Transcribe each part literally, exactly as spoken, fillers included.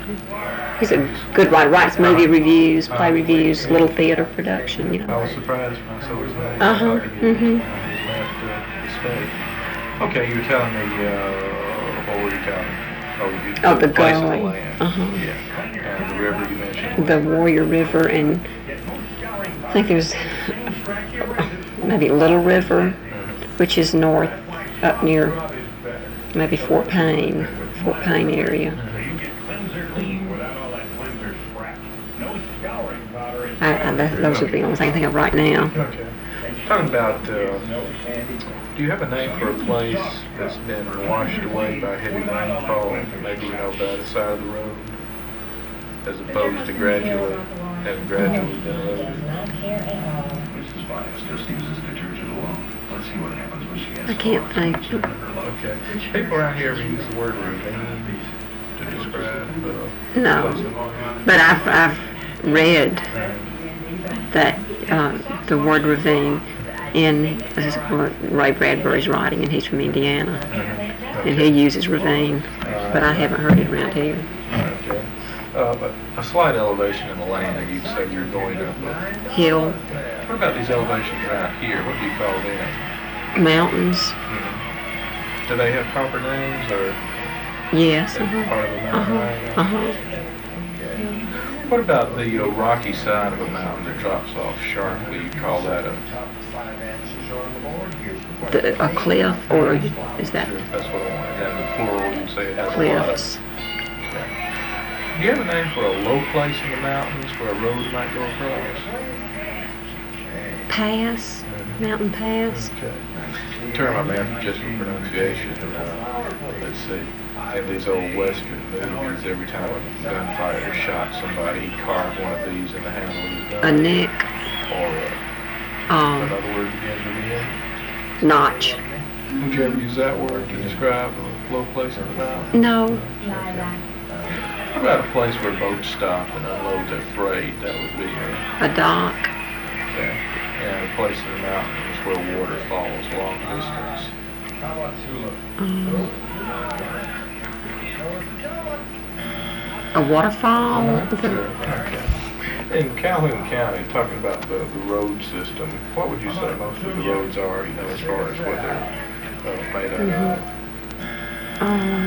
He's a good writer. Writes movie reviews, play reviews, little theater production. You I know. was surprised when I saw his name. Uh huh. Mhm. He left uh, the state. Okay, you were telling me, uh, what were you telling me? Oh, you, Oh, the place of the going. land. Uh huh. Yeah. And the river you mentioned. The Warrior River, and I think there's maybe Little River, which is north up near maybe Fort Payne, Fort Payne area. I, I, that, those are the only things I can think of right now. Okay. Talking about, uh, do you have a name for a place that's been washed away by heavy rainfall, maybe, you know, by the side of the road, as opposed to gradually, having gradually been eroded? I can't think. Okay. People around here ever use the word ravine to describe uh, No, places? but I've, I've read that uh, the word ravine in this is what Ray Bradbury's writing, and he's from Indiana, and he uses ravine, but I haven't heard it around here. Okay. Uh, but a slight elevation in the land, you'd say you're going up a Hill, What about these elevations around here? What do you call them? mountains, Mm-hmm. Do they have proper names, or yes. is it Uh-huh. part of the mountain range? Uh-huh. Uh-huh. Okay. What about the uh, rocky side of a mountain that drops off sharply? You call that a... The, a cliff, or is that Sure, that's what I wanted. And the plural, you'd say it has a lot of... cliffs? Okay. Do you have a name for a low place in the mountains where a road might go across? Pass, mountain pass. Okay. Term I meant just for pronunciation. Uh, let's see. In these old western movies, every time a gunfighter shot somebody, he'd carve one of these in the handle of his gun. A neck, Or uh, um, another word begins with N. notch. Would you ever use that word to describe a low place in the mountain? No, What about a place where boats stop and unload their freight? That would be a, a dock. okay. And a place in the mountains where water falls long distance. Um, a waterfall. Sure. Okay. In Calhoun County, talking about the, the road system, what would you say most of the roads are, you know, as far as what they're uh, made out of? Um,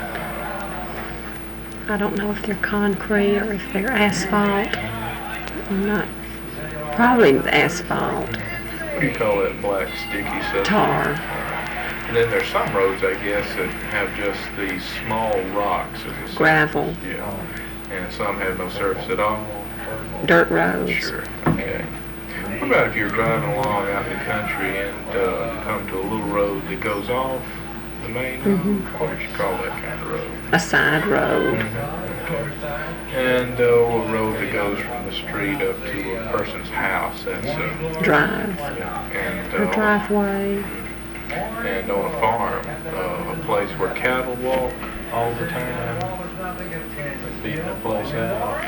I don't know if they're concrete or if they're asphalt. I'm not. Probably asphalt. What do you call that black sticky substance? Tar. And then there's some roads, I guess, that have just these small rocks. As a Gravel. surface. Yeah. And some have no surface at all. Dirt roads. Sure. Okay. What about if you're driving along out in the country and uh, you come to a little road that goes off the main road? Mhm. What would you call that kind of road? A side road. Okay. And uh, a road that goes from the street up to a person's house. That's a Drive. and A uh, driveway. and on a farm, uh, a place where cattle walk all the time, beating the place out.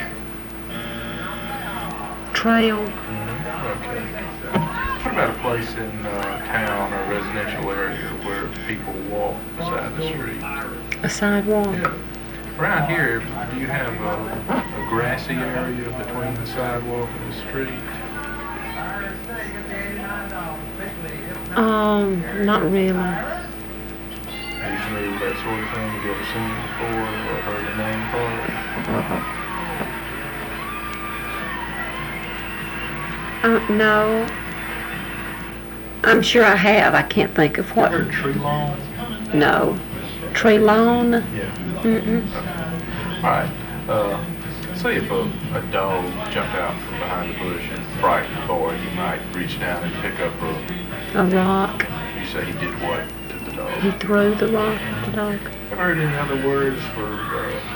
Trail. Okay. What about a place in uh, town or residential area where people walk beside the street? A sidewalk. Yeah. Around here, do you have a, a grassy area between the sidewalk and the street? Um, not really. These new, that sort of thing, have you ever seen it before or heard the name for it? Uh, no. I'm sure I have. I can't think of what. Ever tree lawn? No. Tree lawn? Yeah. Mm-mm. All right. Uh, say if a, a dog jumped out from behind a bush and frightened the boy, you might reach down and pick up a... A rock. You say he did what to the dog? He threw the rock at the dog. Ever heard any other words for... Uh,